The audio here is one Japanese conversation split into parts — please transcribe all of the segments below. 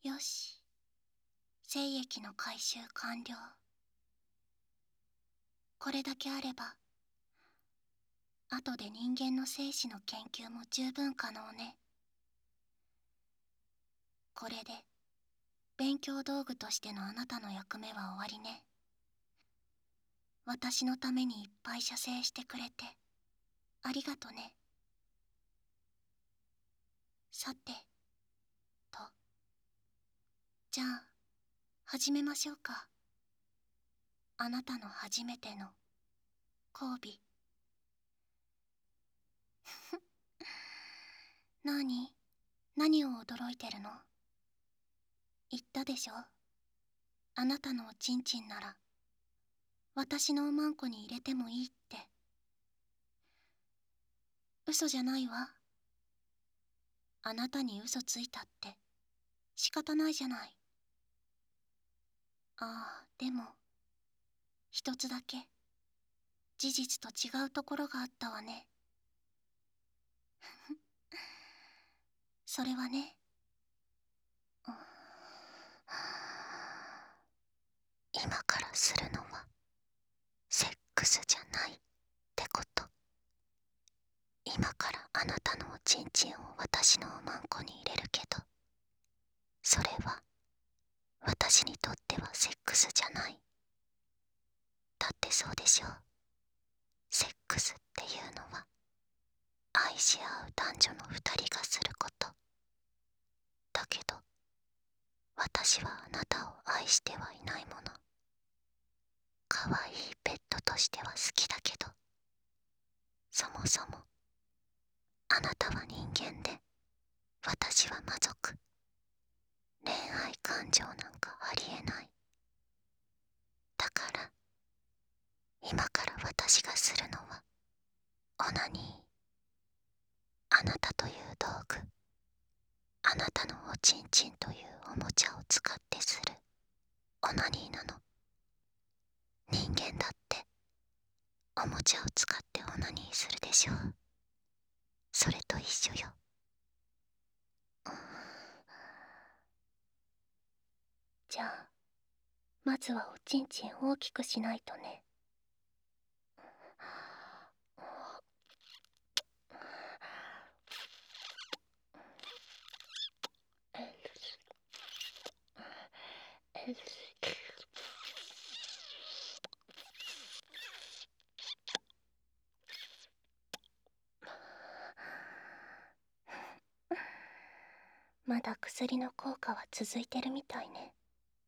よし、精液の回収完了。これだけあれば後で人間の精子の研究も十分可能ね。これで勉強道具としてのあなたの役目は終わりね。私のためにいっぱい射精してくれてありがとね。さてと、じゃあ始めましょうか。あなたの初めての交尾。何を驚いてるの？言ったでしょ、あなたのおちんちんなら私のおまんこに入れてもいいって。嘘じゃないわ。あなたに嘘ついたって仕方ないじゃない。ああ、でも一つだけ事実と違うところがあったわね。それはね、今からするのはセックスじゃないってこと。今からあなたのおちんちんを私のおまんこに入れるけど、それは私にとってはセックスじゃない。だってそうでしょう。セックスっていうのは愛し合う男女の二人がすること。だけど私はあなたを愛してはいないもの。可愛いペットとしては好きだけど、そもそもあなたは人間で私は魔族。恋愛感情なんかありえない。だから今から私がするのはオナニー。あなたという道具、あなたのおちんちんというおもちゃを使ってするオナニーなの。人間だっておもちゃを使ってオナニーするでしょう。それと一緒よ。じゃあまずはおちんちん大きくしないとね。まだ薬の効果は続いてるみたいね。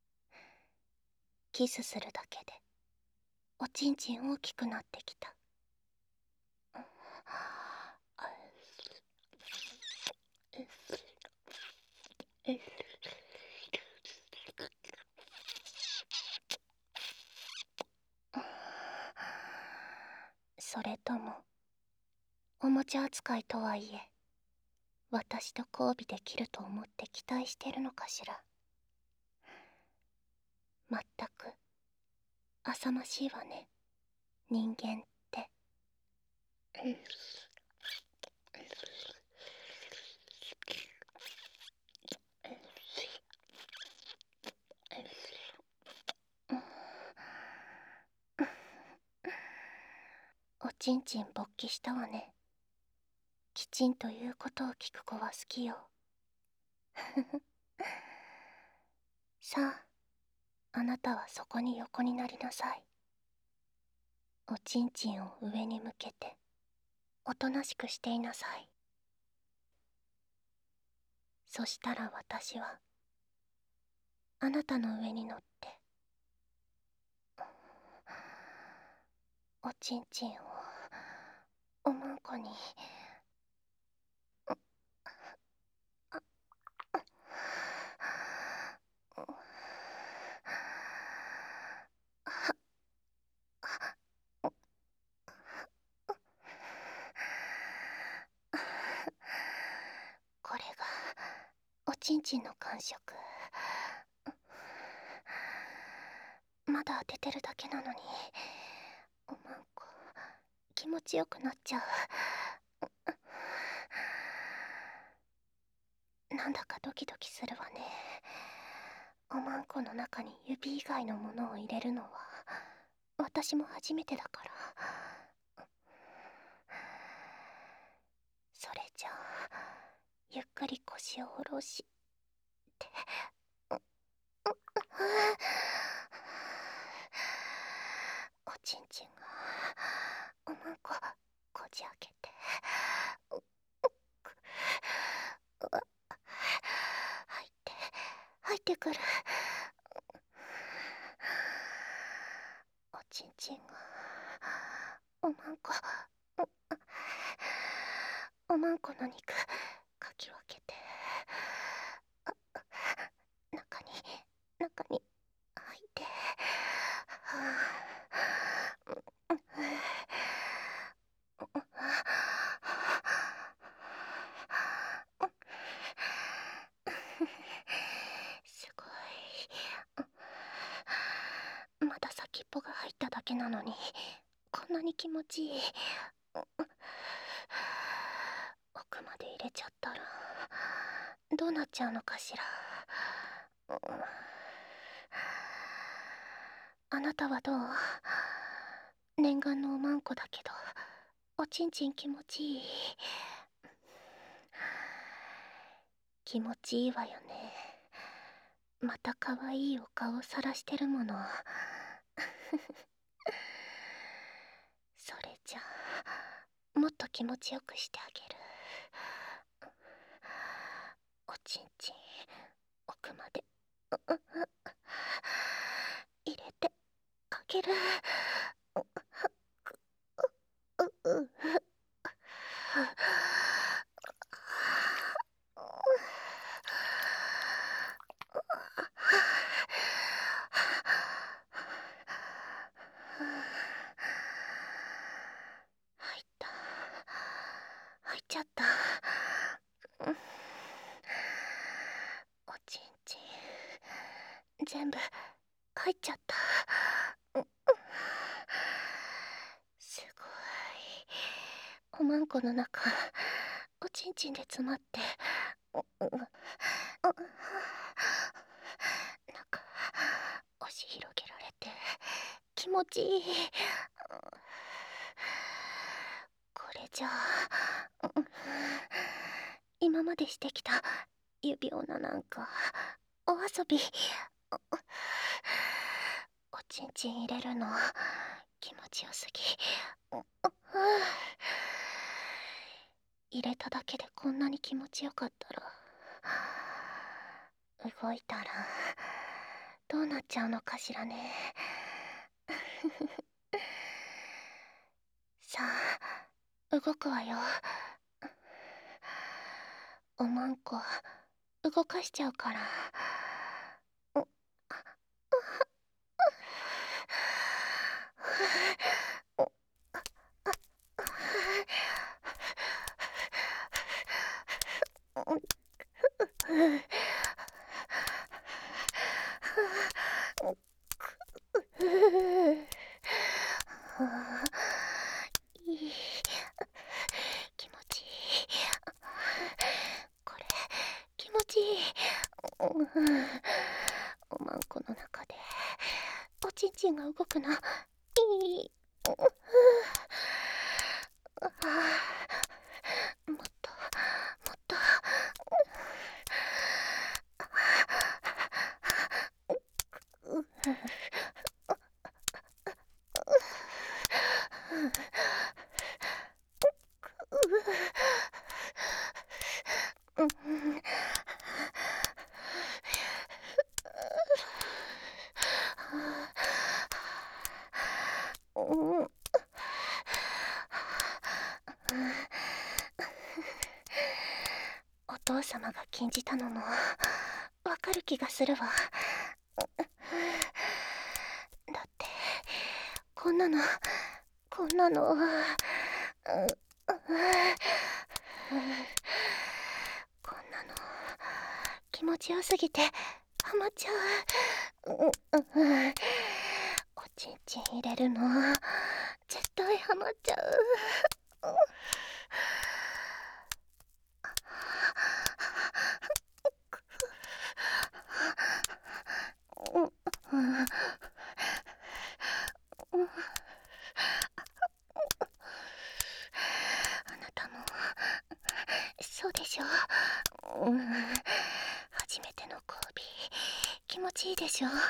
キスするだけでおちんちん大きくなってきた。それともおもちゃ扱いとはいえ私と交尾できると思って期待してるのかしら。まったく浅ましいわね、人間って。おちんちん勃起したわね。きちんと言うことを聞く子は好きよ。さあ、あなたはそこに横になりなさい。おちんちんを上に向けておとなしくしていなさい。そしたら私はあなたの上に乗っておちんちんをおまんこに。これがおちんちんの感触。まだ当ててるだけなのにおまんこ気持ちよくなっちゃう。なんだかドキドキするわね。 おまんこの中に指以外のものを入れるのは私も初めてだから。それじゃあゆっくり腰を下ろしておちんちんがおまんここじ開けて入ってくる。おちんちんがおまんこの肉かき分けて中に入ってすごい。まだ先っぽが入っただけなのにこんなに気持ちいい。奥まで入れちゃったらどうなっちゃうのかしら。あなたはどう？念願のおまんこだけどおちんちん気持ちいい？気持ちいいわよね。また可愛いお顔さらしてるもの。それじゃあもっと気持ちよくしてあげる。おちんちん奥まで入れてあげる。入っちゃった。おちんちん全部入っちゃった。すごい。おまんこの中おちんちんで詰まって中押し広げられて気持ちいい。これじゃあ今までしてきた指女なんかお遊び。おちんちん入れるの気持ちよすぎ。入れただけでこんなに気持ちよかったら動いたらどうなっちゃうのかしらね。さあ動くわよ。おまんこ動かしちゃうから。いい気持ちいい。これ気持ちいい。おまんこの中でおちんちんが動くのいい。もっともっと。お父様が禁じたのもわかる気がするわ。だってこんなのこんなの気持ちよすぎてハマっちゃう。おちんちん入れるの絶対ハマっちゃう。 初めての交尾、気持ちいいでしょ。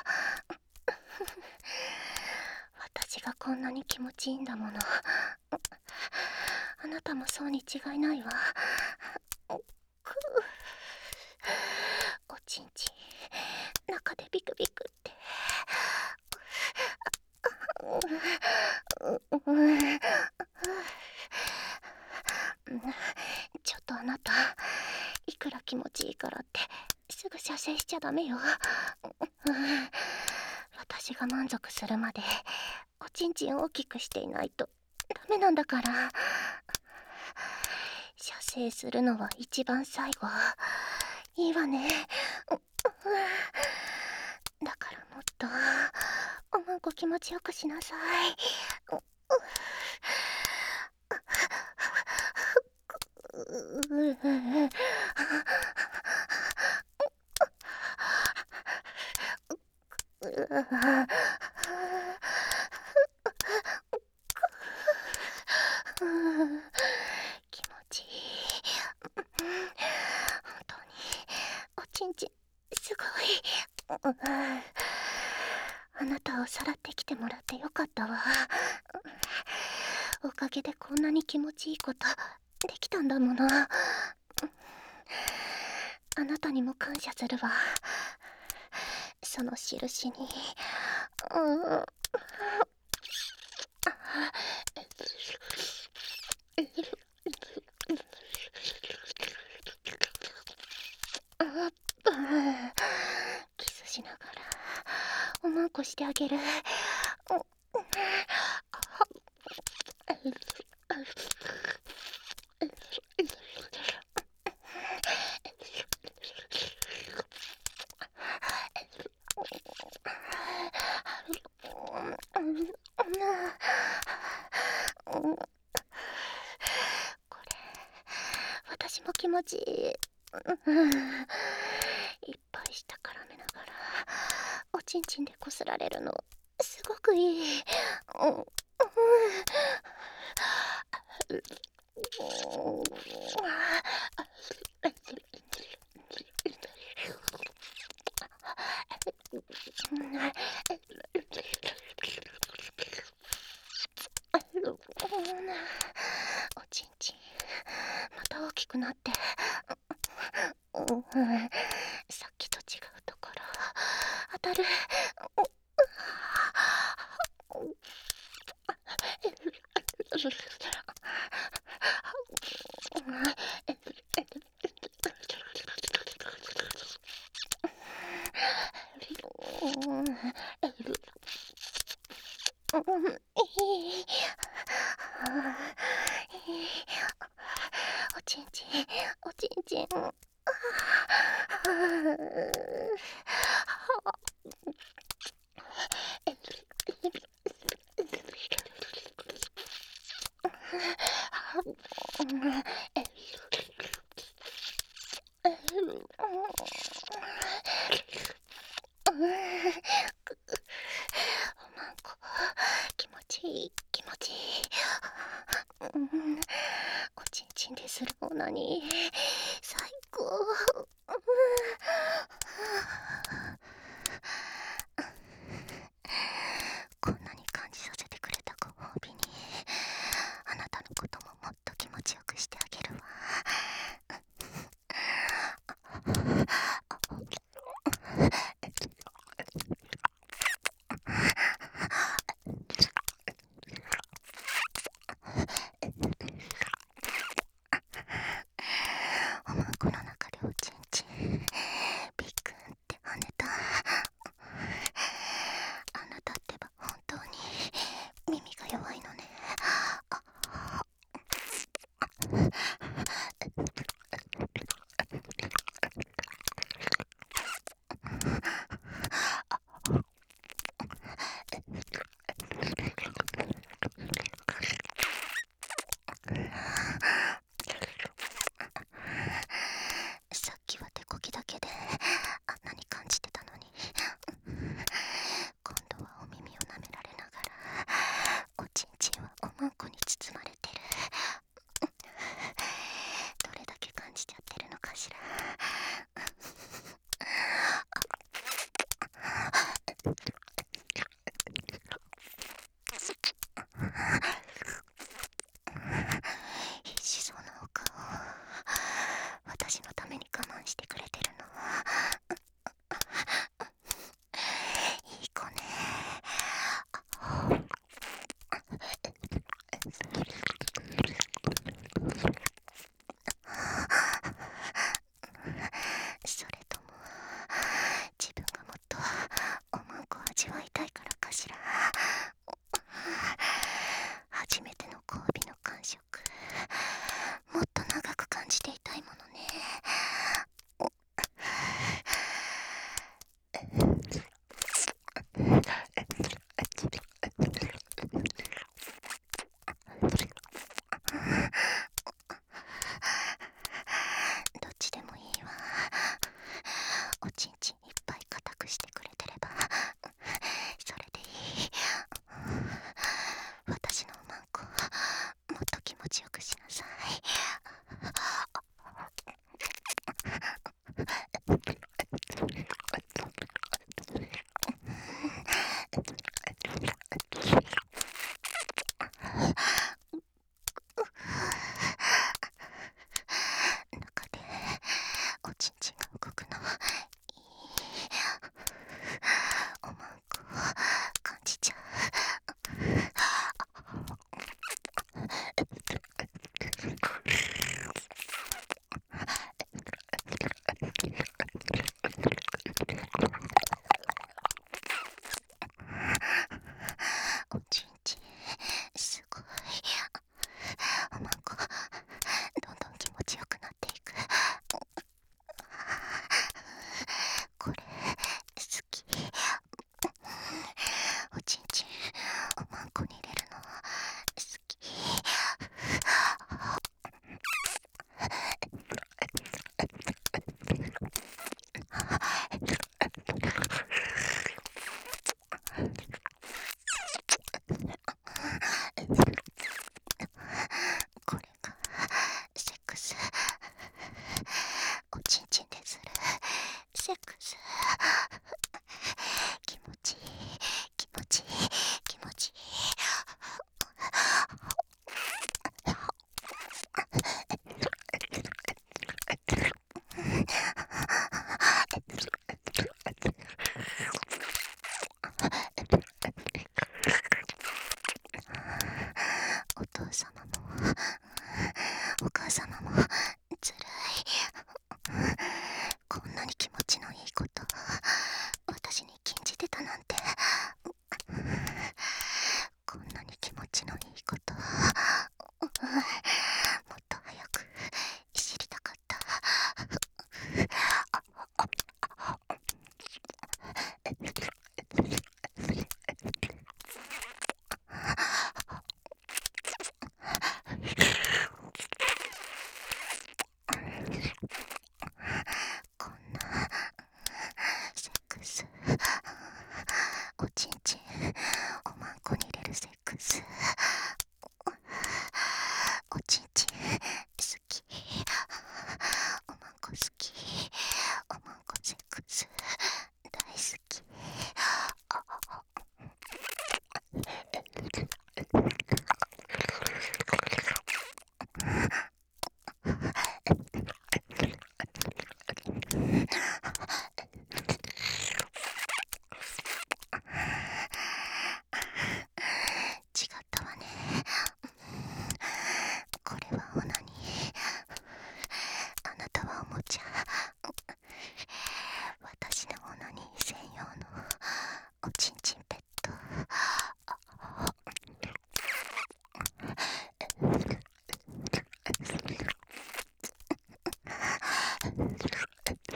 私がこんなに気持ちいいんだもの。あなたもそうに違いないわ。くおちんちん中でビクビクって。ちょっとあなた、いくら気持ちいいからってすぐ射精しちゃダメよ。私が満足するまでおちんちん大きくしていないとダメなんだから。射精するのは一番最後。いいわね。だからもっとおまんこ気持ちよくしなさい。気持ちいい。本当におちんちんすごい。あなたをさらってきてもらってよかったわ。おかげでこんなに気持ちいいことできたんだもの。あなたにも感謝するわ。その印に。キスしながらおまんこしてあげる。これ私も気持ちいい。いっぱい下からめながらおちんちんでこすられるのすごくいい。おちんちんまた大きくなって、さっきと違うところ当たる。おちんちんおちんちん。おまんこ気持ちいい気持ちいい。おちんちんでするオナニー最高。こんなに感じさせてくれたご褒美にあなたのことももっと気持ちよくしてあげるわ。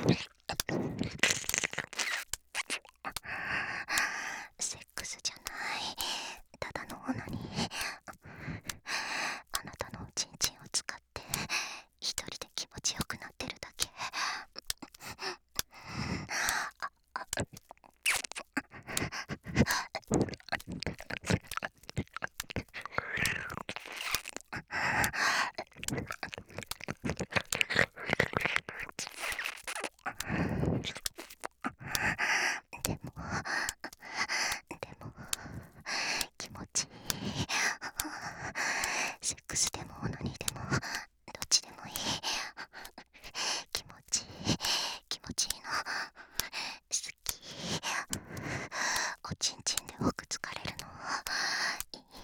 セックスじゃない、ただのオナニー。あなたのおちんちんを使って一人で気持ちよくなってるだけ。でも気持ちいい。セックスでもオナニーでもどっちでもいい。気持ちいい、気持ちいいの好き。おちんちんで多く疲れるのいい。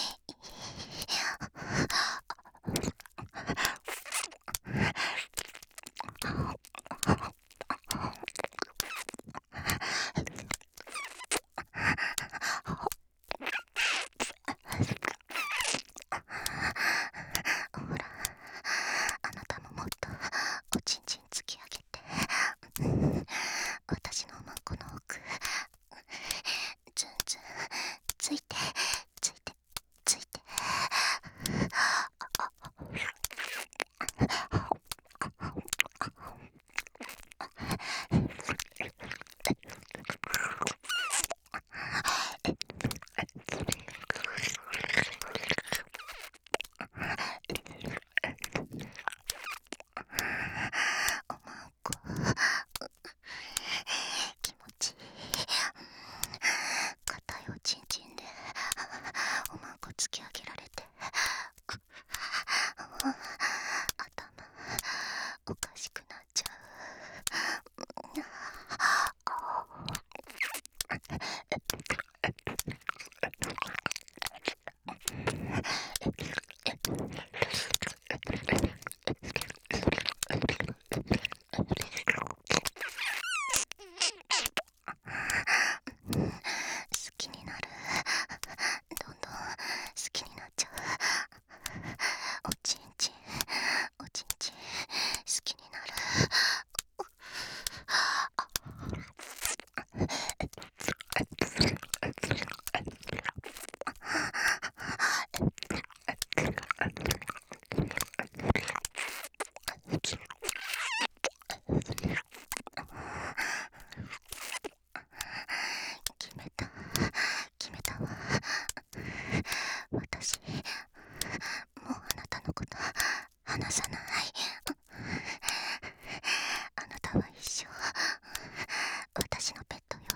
ほら、あなたももっとおちんちん突き上げて、私のおまんこの奥ズンズンついてついてついて。おまんこ気持ちいい。硬いおちんちんでおまんこ突き上げられて、頭おかしくなっちゃう。好きになる。どんどん好きになっちゃう。おちんちんおちんちん好きになる。決めたわ。私もうあなたのこと話さない。あなたは一生私のペットよ。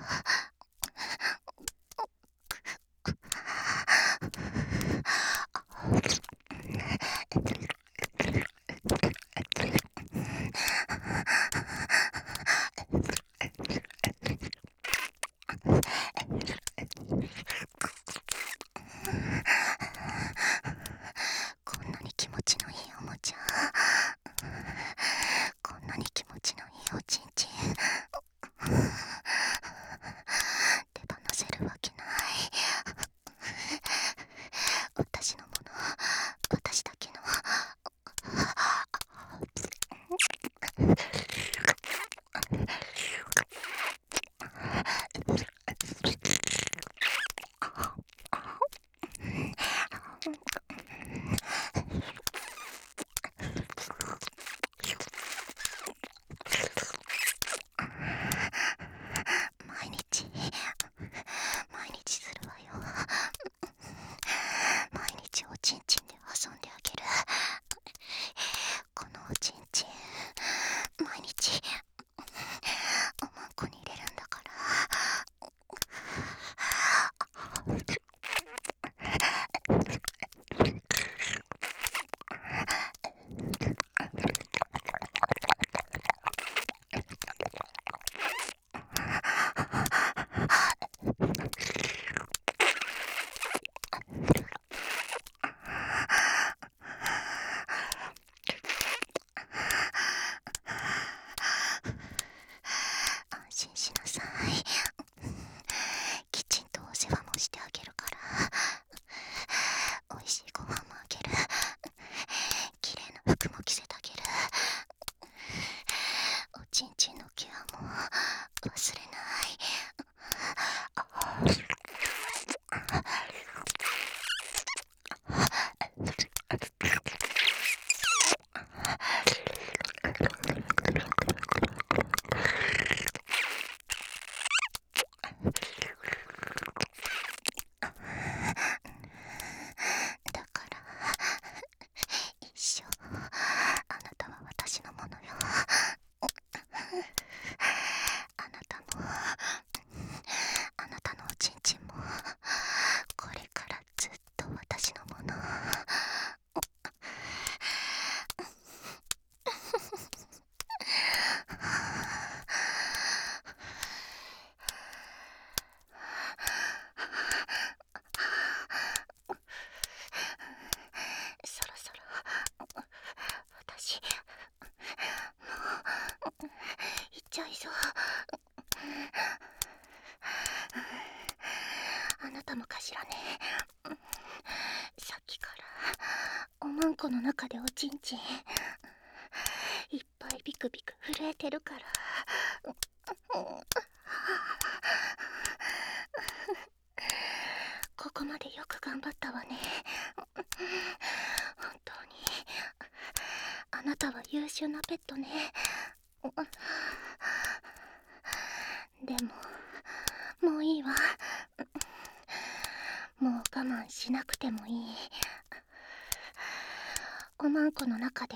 ちんちんのケアも忘れない。だから一生あなたは私のものよ。あなたもあなたのおちんちんもこれからずっと私のもの。そろそろ私行っちゃいそう。あなたもかしらね。さっきからおまんこの中でおちんちんいっぱいビクビク震えてるから。ここまでよく頑張ったわね。本当にあなたは優秀なペットね。でももういいわ。もう我慢しなくてもいい。おまんこの中で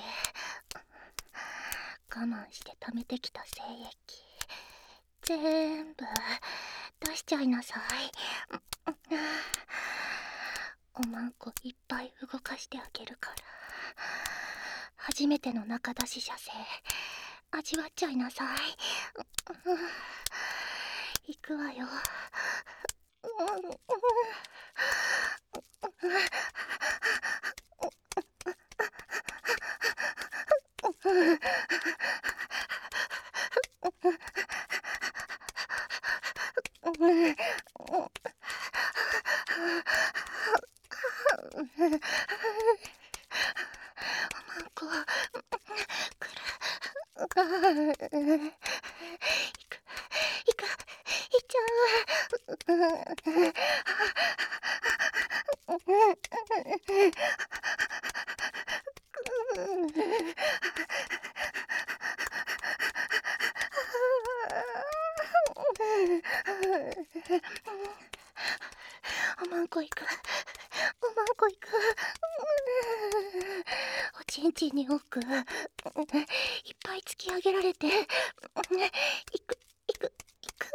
我慢して溜めてきた精液全部出しちゃいなさい。おまんこいっぱい動かしてあげるから、初めての中出し射精味わっちゃいなさい。行くわよ。おまんこ行く。おまんこ行く。おちんちんに奥いっぱい突き上げられて行く行く行く。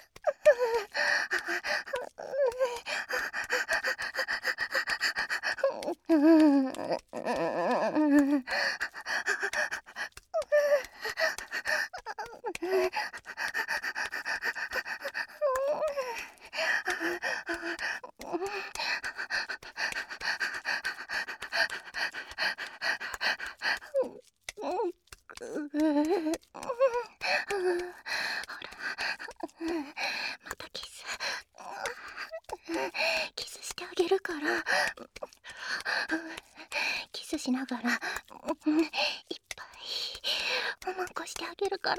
またキスしてあげるから。キスしながらいっぱいおまんこしてあげるから。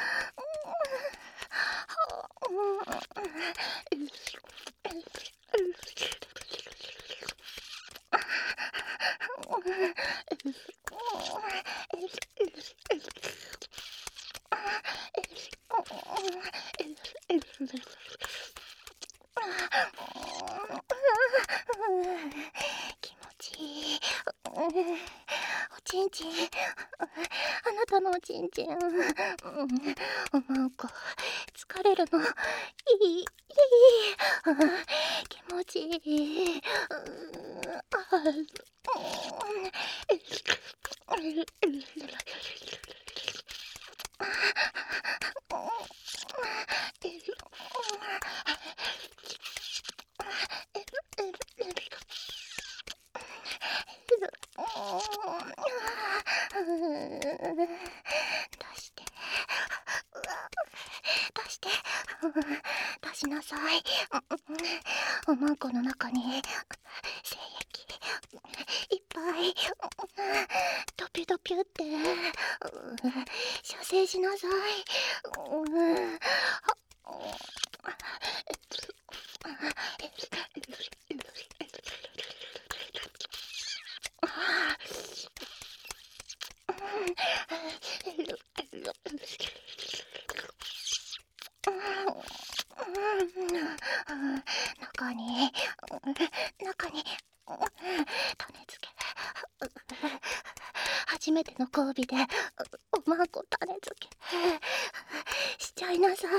気持ちいい。おちんちん、あなたのおちんちん、おまんこ疲れるのいい気持ちいい。出して出して出しなさい。おまんこの中に精液いっぱい飛ピュドピュって、射精しなさい。中に種付け。初めての交尾でおまんこ種付けしちゃいなさい。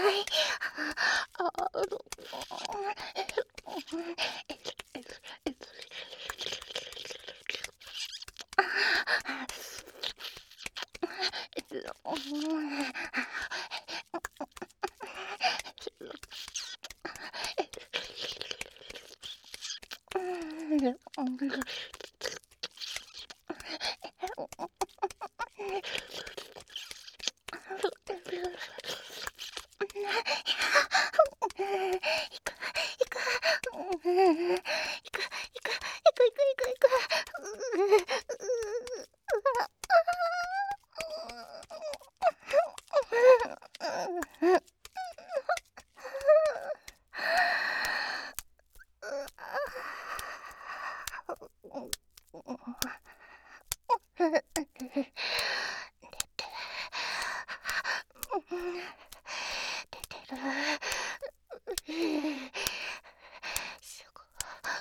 すごい。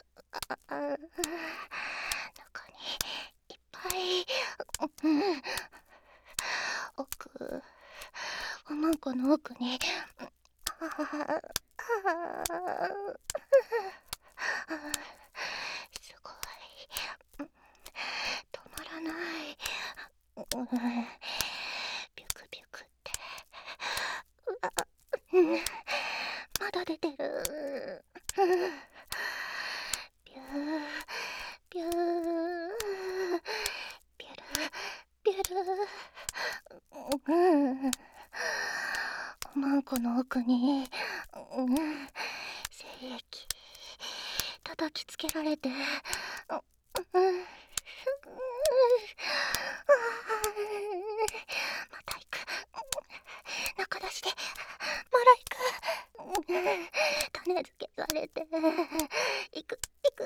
中にいっぱい。奥、おまんこの奥に。すごい。止まらない。ビュクビュクって。まだ出てる。ビュービュービュルビュル。おまんこの奥に精液叩きつけられて。また行く。中出しでまだ行く。種付けされて行く。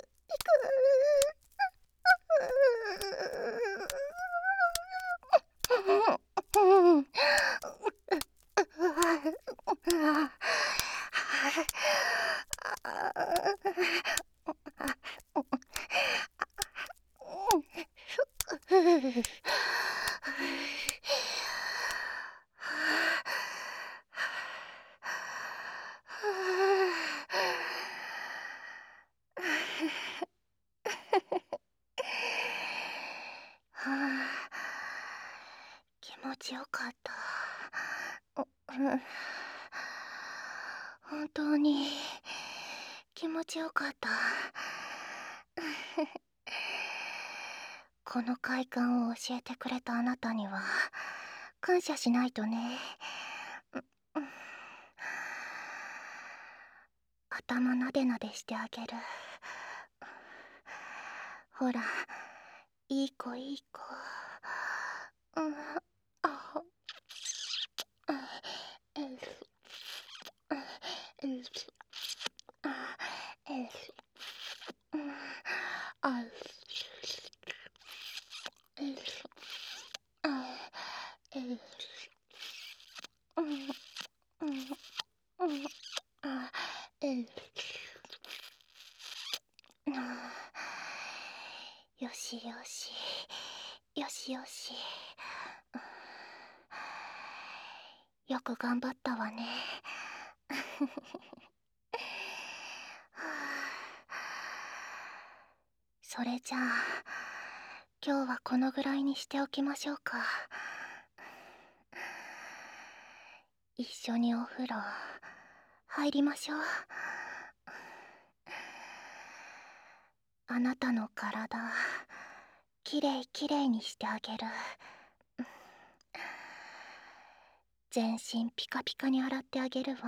気持ちよかった。本当に気持ちよかった。この快感を教えてくれたあなたには感謝しないとね。頭なでなでしてあげる。ほら、いい子いい子。よしよしよしよし。よく頑張ったわね。それじゃあ今日はこのぐらいにしておきましょうか。一緒にお風呂入りましょう。あなたの体きれいきれいにしてあげる。全身ピカピカに洗ってあげるわ。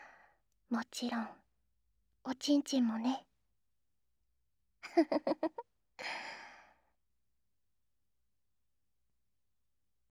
もちろんおちんちんもね。